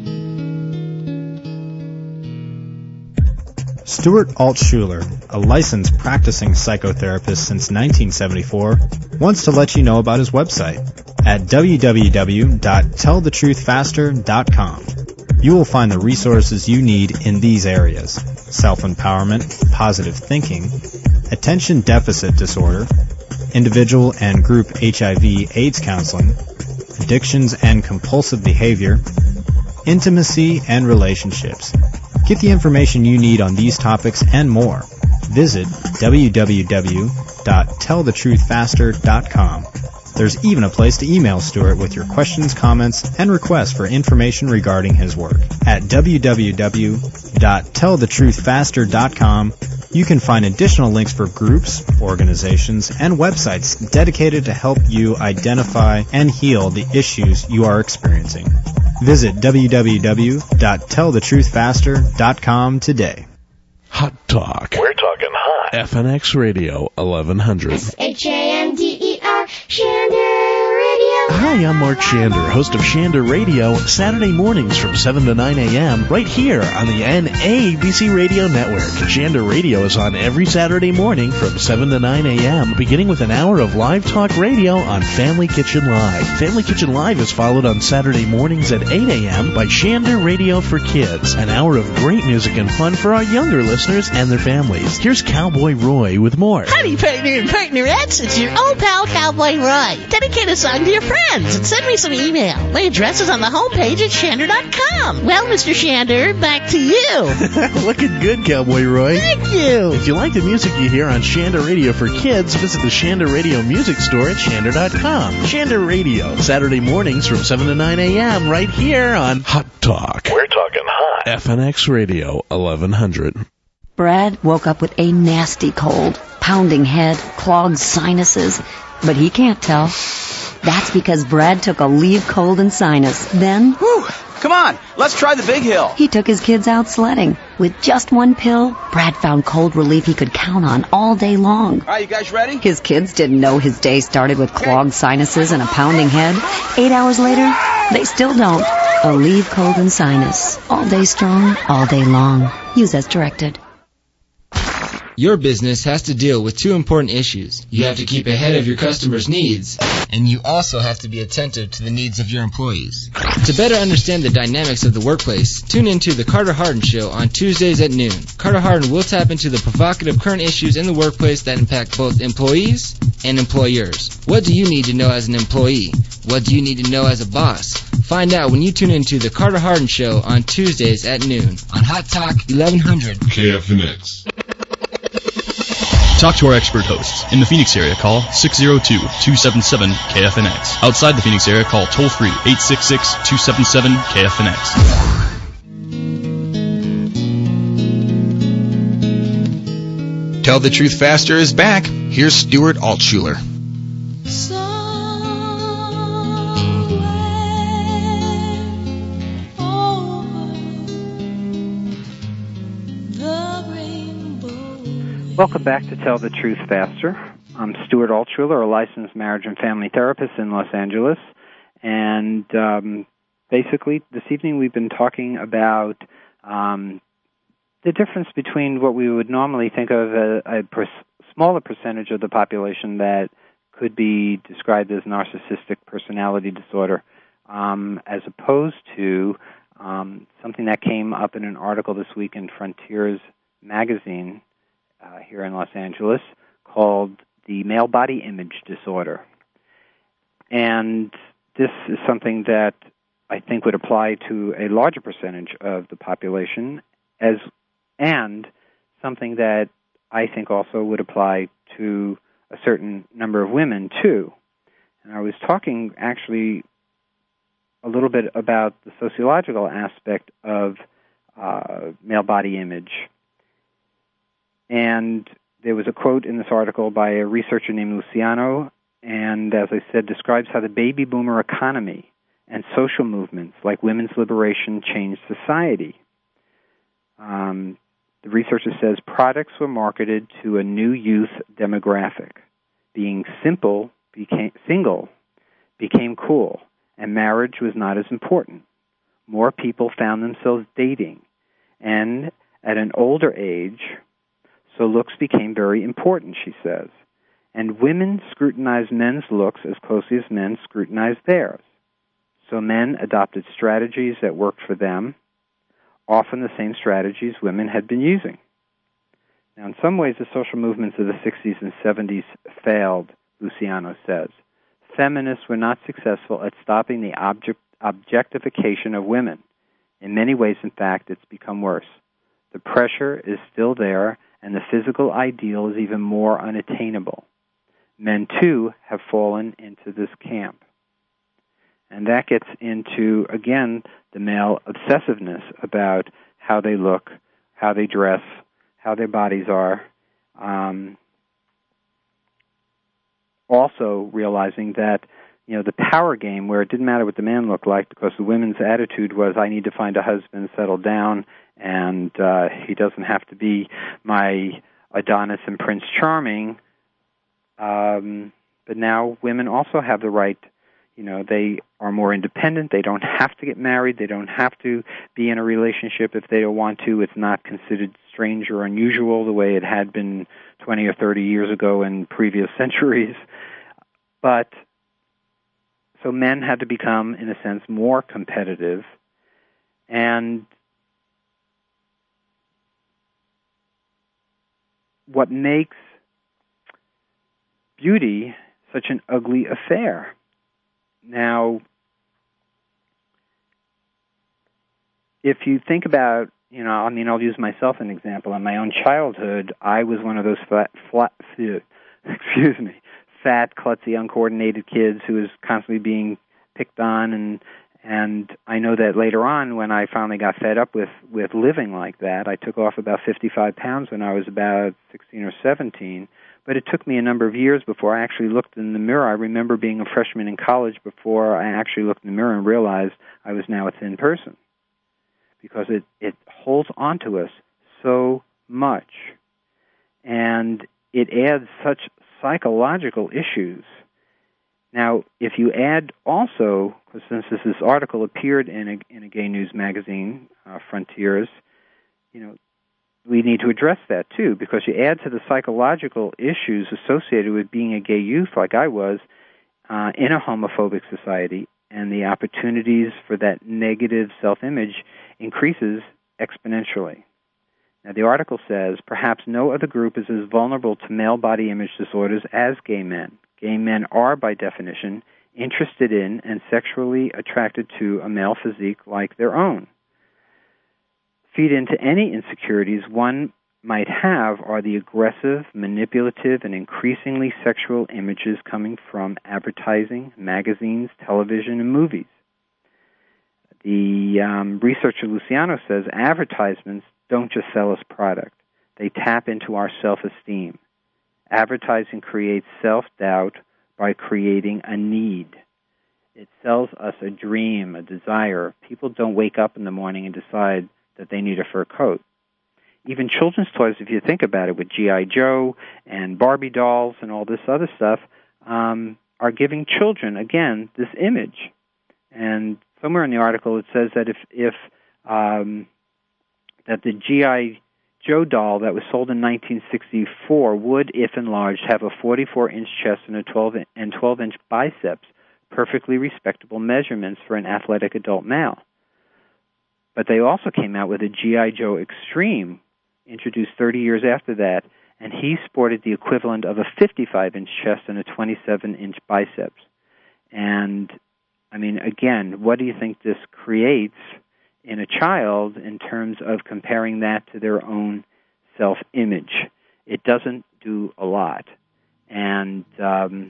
Stuart Altshuler, a licensed practicing psychotherapist since nineteen seventy-four, wants to let you know about his website at w w w dot tell the truth faster dot com. You will find the resources you need in these areas: self-empowerment, positive thinking, attention deficit disorder, individual and group H I V AIDS counseling, addictions and compulsive behavior, intimacy and relationships. Get the information you need on these topics and more. Visit w w w dot tell the truth faster dot com. There's even a place to email Stuart with your questions, comments, and requests for information regarding his work. At w w w dot tell the truth faster dot com, you can find additional links for groups, organizations, and websites dedicated to help you identify and heal the issues you are experiencing. Visit w w w dot tell the truth faster dot com today. Hot Talk. We're talking hot. F N X Radio eleven hundred. S H A N D E R, Shander Radio. Hi, I'm Mark Shander, host of Shander Radio, Saturday mornings from seven to nine a.m. right here on the N A B C Radio Network. Shander Radio is on every Saturday morning from seven to nine a.m., beginning with an hour of live talk radio on Family Kitchen Live. Family Kitchen Live is followed on Saturday mornings at eight a.m. by Shander Radio for Kids, an hour of great music and fun for our younger listeners and their families. Here's Cowboy Roy with more. Howdy, partner and partnerettes. It's your old pal, Cowboy Roy. Dedicate a song to your friends and send me some email. My address is on the homepage at shander dot com. Well, Mister Shander, back to you. Looking good, Cowboy Roy. Thank you. If you like the music you hear on Shander Radio for Kids, visit the Shander Radio Music Store at shander dot com. Shander Radio, Saturday mornings from seven to nine a.m. right here on Hot Talk. We're talking hot. F N X Radio eleven hundred. Brad woke up with a nasty cold, pounding head, clogged sinuses, but he can't tell. That's because Brad took a leave cold and sinus. Then, whew, come on, let's try the big hill. He took his kids out sledding. With just one pill, Brad found cold relief he could count on all day long. All right, you guys ready? His kids didn't know his day started with clogged sinuses and a pounding head. Eight hours later, they still don't. Aleve Cold and Sinus. All day strong, all day long. Use as directed. Your business has to deal with two important issues. You have to keep ahead of your customers' needs, and you also have to be attentive to the needs of your employees. To better understand the dynamics of the workplace, tune into The Carter Hardin Show on Tuesdays at noon. Carter Hardin will tap into the provocative current issues in the workplace that impact both employees and employers. What do you need to know as an employee? What do you need to know as a boss? Find out when you tune into The Carter Hardin Show on Tuesdays at noon on Hot Talk eleven hundred K F N X. Talk to our expert hosts. In the Phoenix area, call six oh two, two seven seven, K F N X. Outside the Phoenix area, call toll-free eight six six, two seven seven, K F N X. Tell the Truth Faster is back. Here's Stuart Altshuler. Welcome back to Tell the Truth Faster. I'm Stuart Altshuler, a licensed marriage and family therapist in Los Angeles. And um, basically, this evening we've been talking about um, the difference between what we would normally think of as a, a per- smaller percentage of the population that could be described as narcissistic personality disorder, um, as opposed to um, something that came up in an article this week in Frontiers magazine, Uh, here in Los Angeles, called the male body image disorder. And this is something that I think would apply to a larger percentage of the population, as and something that I think also would apply to a certain number of women, too. And I was talking actually a little bit about the sociological aspect of uh, male body image. And there was a quote in this article by a researcher named Luciano, and as I said, describes how the baby boomer economy and social movements like women's liberation changed society. Um, the researcher says products were marketed to a new youth demographic. Being simple became single became cool, and marriage was not as important. More people found themselves dating, and at an older age, so looks became very important, she says. And women scrutinized men's looks as closely as men scrutinized theirs. So men adopted strategies that worked for them, often the same strategies women had been using. Now, in some ways, the social movements of the sixties and seventies failed, Luciano says. Feminists were not successful at stopping the object, objectification of women. In many ways, in fact, it's become worse. The pressure is still there, and the physical ideal is even more unattainable. Men, too, have fallen into this camp. And that gets into, again, the male obsessiveness about how they look, how they dress, how their bodies are. Um, also realizing that, you know, the power game where it didn't matter what the man looked like because the women's attitude was, I need to find a husband, settle down, and uh, he doesn't have to be my Adonis and Prince Charming. Um, but now women also have the right, you know, they are more independent. They don't have to get married. They don't have to be in a relationship if they don't want to. It's not considered strange or unusual the way it had been twenty or thirty years ago in previous centuries. But so men had to become, in a sense, more competitive. And what makes beauty such an ugly affair? Now, if you think about, you know, I mean, I'll use myself as an example. In my own childhood, I was one of those flat, flat excuse me, fat, klutzy, uncoordinated kids who was constantly being picked on, and and I know that later on, when I finally got fed up with, with living like that, I took off about fifty-five pounds when I was about sixteen or seventeen. But it took me a number of years before I actually looked in the mirror. I remember being a freshman in college before I actually looked in the mirror and realized I was now a thin person, because it, it holds on to us so much. And it adds such psychological issues. Now, if you add also, because since this article appeared in a, in a gay news magazine, uh, Frontiers, you know, we need to address that, too, because you add to the psychological issues associated with being a gay youth like I was uh, in a homophobic society, and the opportunities for that negative self-image increases exponentially. Now, the article says, perhaps no other group is as vulnerable to male body image disorders as gay men. Gay men are, by definition, interested in and sexually attracted to a male physique like their own. Feed into any insecurities one might have are the aggressive, manipulative, and increasingly sexual images coming from advertising, magazines, television, and movies. The um, researcher Luciano says advertisements don't just sell us product. They tap into our self-esteem. Advertising creates self-doubt by creating a need. It sells us a dream, a desire. People don't wake up in the morning and decide that they need a fur coat. Even children's toys, if you think about it, with G I Joe and Barbie dolls and all this other stuff, um, are giving children, again, this image. And somewhere in the article it says that if, if um, that the G I Joe doll that was sold in nineteen sixty-four would, if enlarged, have a forty-four inch chest and a twelve and twelve inch biceps, perfectly respectable measurements for an athletic adult male. But they also came out with a G I Joe Extreme, introduced thirty years after that, and he sported the equivalent of a fifty-five inch chest and a twenty-seven inch biceps. And, I mean, again, what do you think this creates in a child in terms of comparing that to their own self-image? It doesn't do a lot. And um,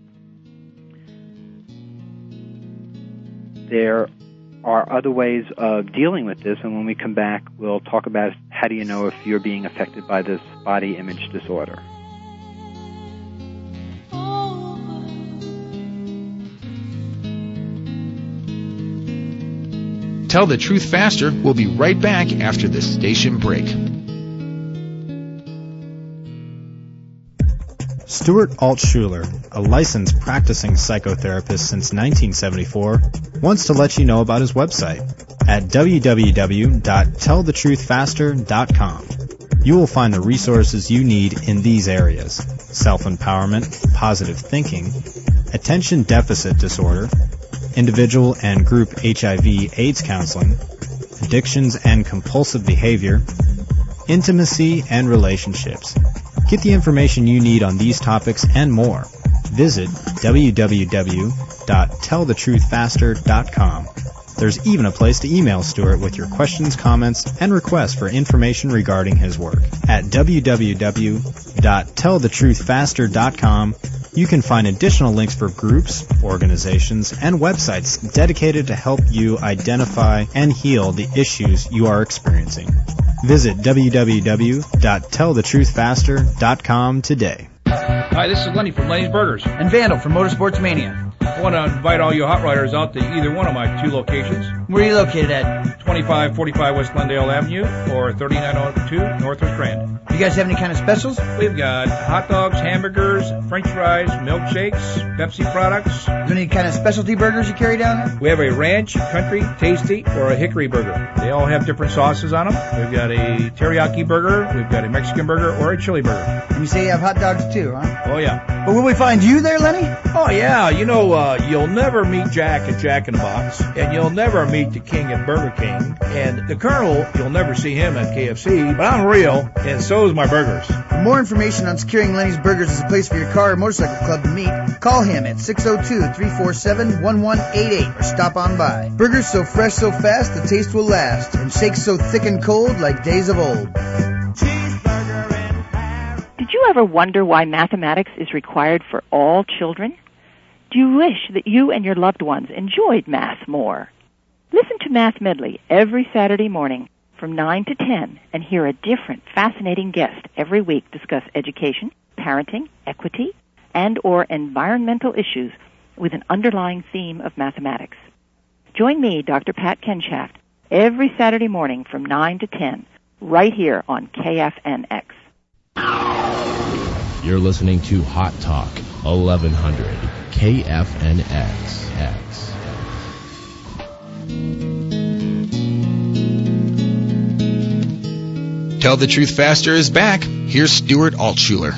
there are other ways of dealing with this, and when we come back, we'll talk about how do you know if you're being affected by this body image disorder. Tell the Truth Faster. We'll be right back after this station break. Stuart Altshuler, a licensed practicing psychotherapist since nineteen seventy-four, wants to let you know about his website at w w w dot tell the truth faster dot com. You will find the resources you need in these areas: self-empowerment, positive thinking, attention deficit disorder, individual and group H I V AIDS counseling, addictions and compulsive behavior, intimacy and relationships. Get the information you need on these topics and more. Visit w w w dot tell the truth faster dot com. There's even a place to email Stuart with your questions, comments, and requests for information regarding his work. At w w w dot tell the truth faster dot com, you can find additional links for groups, organizations, and websites dedicated to help you identify and heal the issues you are experiencing. Visit w w w dot tell the truth faster dot com today. Hi, this is Lenny from Lenny's Burgers. And Vandal from Motorsports Mania. I want to invite all you hot riders out to either one of my two locations. Where are you located at? twenty-five forty-five West Glendale Avenue or thirty-nine oh two Northwest Grand. Do you guys have any kind of specials? We've got hot dogs, hamburgers, french fries, milkshakes, Pepsi products. Is there any kind of specialty burgers you carry down there? We have a ranch, country, tasty, or a hickory burger. They all have different sauces on them. We've got a teriyaki burger, we've got a Mexican burger, or a chili burger. And you say you have hot dogs too, huh? Oh, yeah. But will we find you there, Lenny? Oh, yeah. You know, uh, you'll never meet Jack at Jack in the Box, and you'll never meet the King at Burger King, and the Colonel, you'll never see him at K F C, but I'm real, and so is my burgers. For more information on securing Lenny's Burgers as a place for your car or motorcycle club to meet, call him at six oh two, three four seven, one one eight eight or stop on by. Burgers so fresh, so fast, the taste will last, and shakes so thick and cold like days of old. Did you ever wonder why mathematics is required for all children? Do you wish that you and your loved ones enjoyed math more? Listen to Math Medley every Saturday morning from nine to ten and hear a different, fascinating guest every week discuss education, parenting, equity, and or environmental issues with an underlying theme of mathematics. Join me, Doctor Pat Kenshaft, every Saturday morning from nine to ten, right here on K F N X. You're listening to Hot Talk, eleven hundred, K F N X. X. Tell the Truth Faster is back. Here's Stuart Altshuler.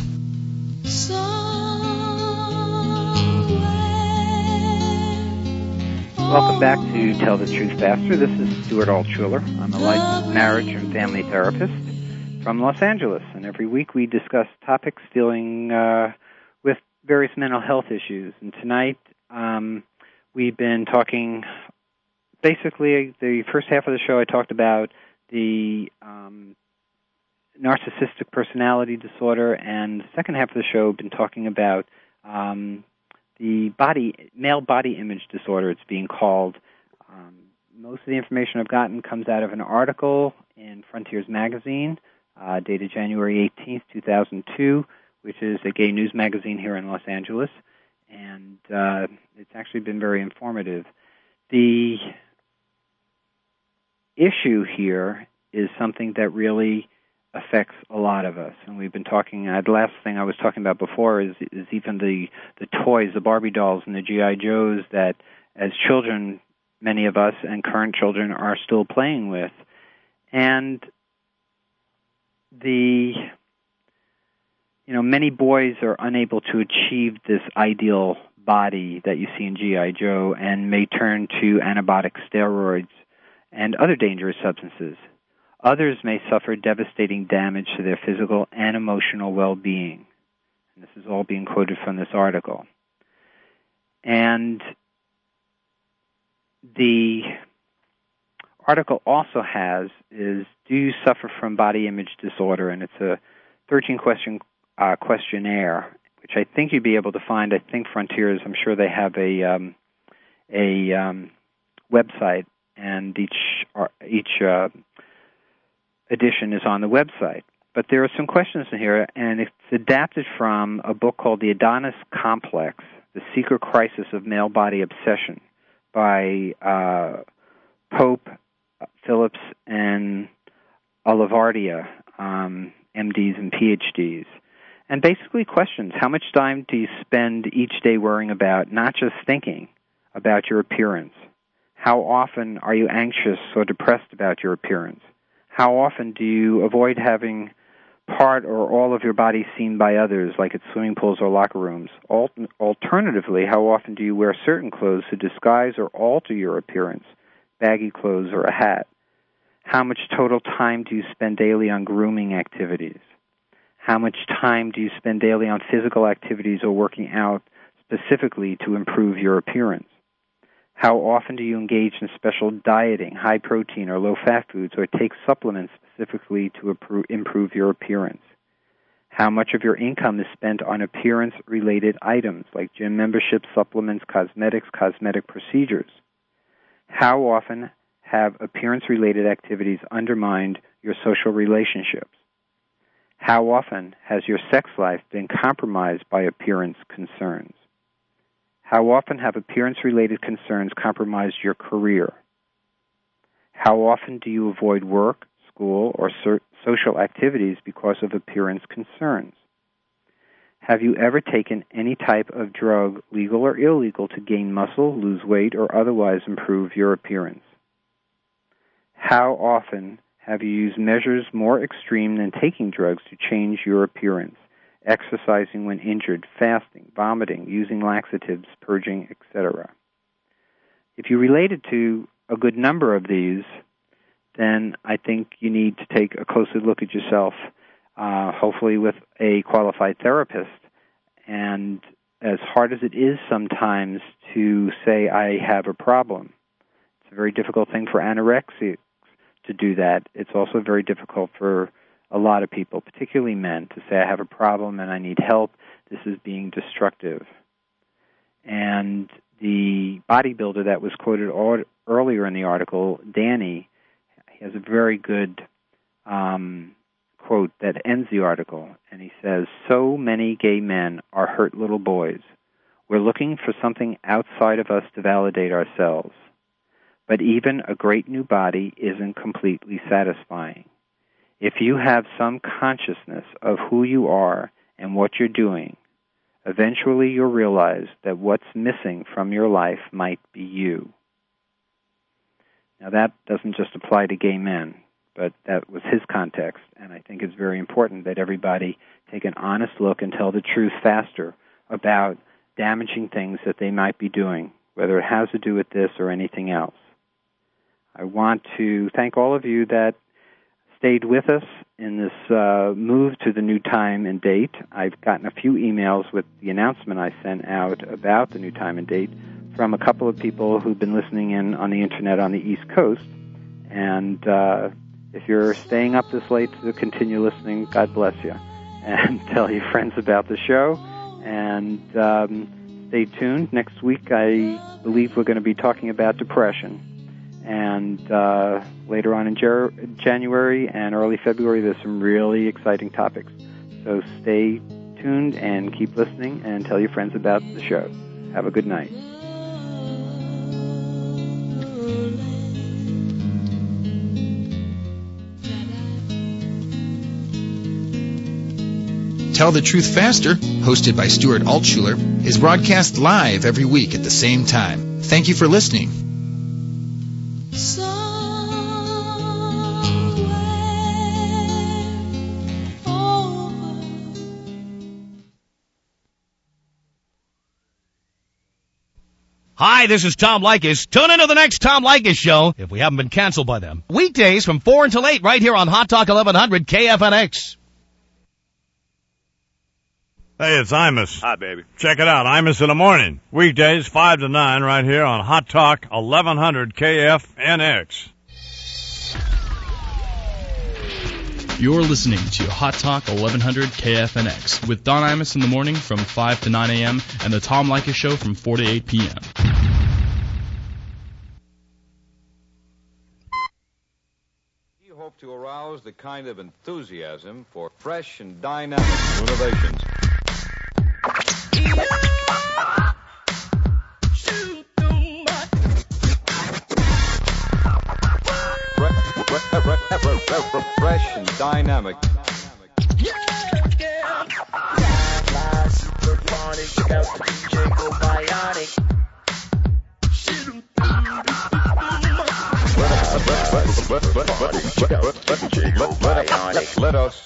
Welcome back to Tell the Truth Faster. This is Stuart Altshuler. I'm a licensed marriage and family therapist from Los Angeles, and every week we discuss topics dealing uh, with various mental health issues. And tonight um, we've been talking, basically the first half of the show I talked about the um, narcissistic personality disorder, and the second half of the show I've been talking about um, the body male body image disorder, it's being called. Um, most of the information I've gotten comes out of an article in Frontiers Magazine, Uh, dated January eighteenth, two thousand two, which is a gay news magazine here in Los Angeles, and uh, it's actually been very informative. The issue here is something that really affects a lot of us, and we've been talking, uh, the last thing I was talking about before is, is even the, the toys, the Barbie dolls and the G I Joes that as children, many of us and current children are still playing with. And the, you know, many boys are unable to achieve this ideal body that you see in G I Joe and may turn to anabolic steroids and other dangerous substances. Others may suffer devastating damage to their physical and emotional well-being. And this is all being quoted from this article. And the article also has is, do you suffer from body image disorder? And it's a thirteen-question uh, questionnaire, which I think you'd be able to find. I think Frontiers, I'm sure they have a um, a um, website, and each uh, each uh, edition is on the website. But there are some questions in here, and it's adapted from a book called The Adonis Complex, The Secret Crisis of Male Body Obsession by uh, Pope, Phillips, and Olivardia, um, M Ds and P H Ds. And basically questions, how much time do you spend each day worrying about, not just thinking about your appearance? How often are you anxious or depressed about your appearance? How often do you avoid having part or all of your body seen by others, like at swimming pools or locker rooms? Al- alternatively, how often do you wear certain clothes to disguise or alter your appearance, baggy clothes or a hat? How much total time do you spend daily on grooming activities? How much time do you spend daily on physical activities or working out specifically to improve your appearance? How often do you engage in special dieting, high protein or low fat foods, or take supplements specifically to improve your appearance? How much of your income is spent on appearance-related items like gym memberships, supplements, cosmetics, cosmetic procedures? How often have appearance-related activities undermined your social relationships? How often has your sex life been compromised by appearance concerns? How often have appearance-related concerns compromised your career? How often do you avoid work, school, or so- social activities because of appearance concerns? Have you ever taken any type of drug, legal or illegal, to gain muscle, lose weight, or otherwise improve your appearance? How often have you used measures more extreme than taking drugs to change your appearance? Exercising when injured, fasting, vomiting, using laxatives, purging, et cetera. If you related to a good number of these, then I think you need to take a closer look at yourself, uh, hopefully with a qualified therapist. And as hard as it is sometimes to say, I have a problem, it's a very difficult thing for anorexics to do that. It's also very difficult for a lot of people, particularly men, to say, I have a problem and I need help. This is being destructive. And the bodybuilder that was quoted earlier in the article, Danny, he has a very good um, quote that ends the article, and he says, so many gay men are hurt little boys. We're looking for something outside of us to validate ourselves. But even a great new body isn't completely satisfying. If you have some consciousness of who you are and what you're doing, eventually you'll realize that what's missing from your life might be you. Now that doesn't just apply to gay men, but that was his context, and I think it's very important that everybody take an honest look and tell the truth faster about damaging things that they might be doing, whether it has to do with this or anything else. I want to thank all of you that stayed with us in this uh, move to the new time and date. I've gotten a few emails with the announcement I sent out about the new time and date from a couple of people who've been listening in on the Internet on the East Coast. And uh, if you're staying up this late to continue listening, God bless you. And tell your friends about the show. And um, stay tuned. Next week, I believe we're going to be talking about depression. And uh, later on in Ger- January and early February, there's some really exciting topics. So stay tuned and keep listening and tell your friends about the show. Have a good night. Tell the Truth Faster, hosted by Stuart Altshuler, is broadcast live every week at the same time. Thank you for listening. Hi, this is Tom Leykis. Tune into the next Tom Leykis show, if we haven't been canceled by them. Weekdays from four until eight, right here on Hot Talk eleven hundred K F N X. Hey, it's Imus. Hi, baby. Check it out, Imus in the morning. Weekdays, five to nine, right here on Hot Talk eleven hundred K F N X. You're listening to Hot Talk eleven hundred K F N X with Don Imus in the morning from five to nine a.m. and the Tom Leykis Show from four to eight p.m. We hope to arouse the kind of enthusiasm for fresh and dynamic innovations. Fresh and dynamic. Let us